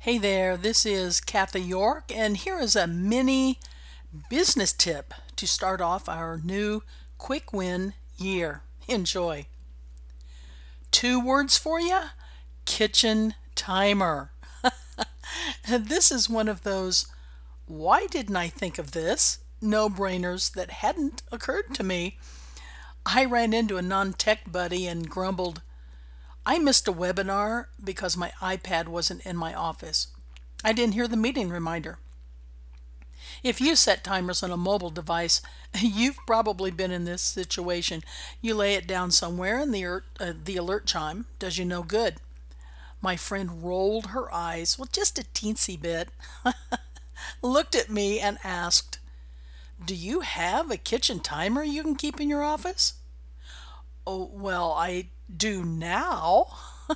Hey there, this is Kathy York, and here is a mini business tip to start off our new quick win year. Enjoy. Two words for you: kitchen timer. This is one of those why didn't I think of this no brainers that hadn't occurred to me. I ran into a non tech buddy and grumbled, I missed a webinar because my iPad wasn't in my office. I didn't hear the meeting reminder. If you set timers on a mobile device, you've probably been in this situation. You lay it down somewhere and the alert chime does you no good. My friend rolled her eyes, well, just a teensy bit, looked at me and asked, do you have a kitchen timer you can keep in your office? Oh, well, I do now.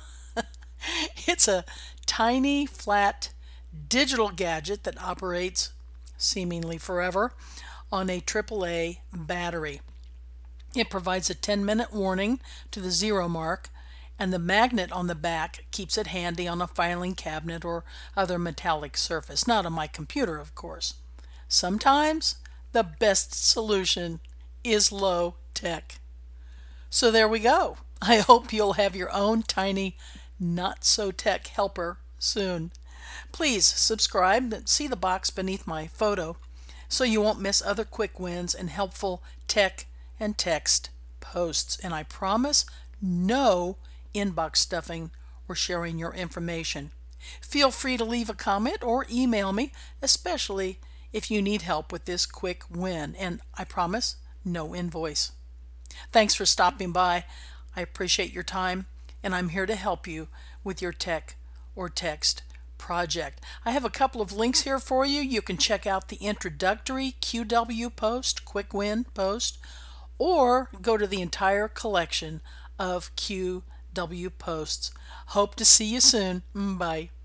It's a tiny, flat, digital gadget that operates seemingly forever on a AAA battery. It provides a 10-minute warning to the zero mark, and the magnet on the back keeps it handy on a filing cabinet or other metallic surface, not on my computer, of course. Sometimes the best solution is low tech. So there we go. I hope you'll have your own tiny, not so tech helper soon. Please subscribe and see the box beneath my photo so you won't miss other quick wins and helpful tech and text posts. And I promise no inbox stuffing or sharing your information. Feel free to leave a comment or email me, especially if you need help with this quick win. And I promise no invoice. Thanks for stopping by. I appreciate your time, and I'm here to help you with your tech or text project. I have a couple of links here for you. You can check out the introductory QW post, quick win post, or go to the entire collection of QW posts. Hope to see you soon. Bye.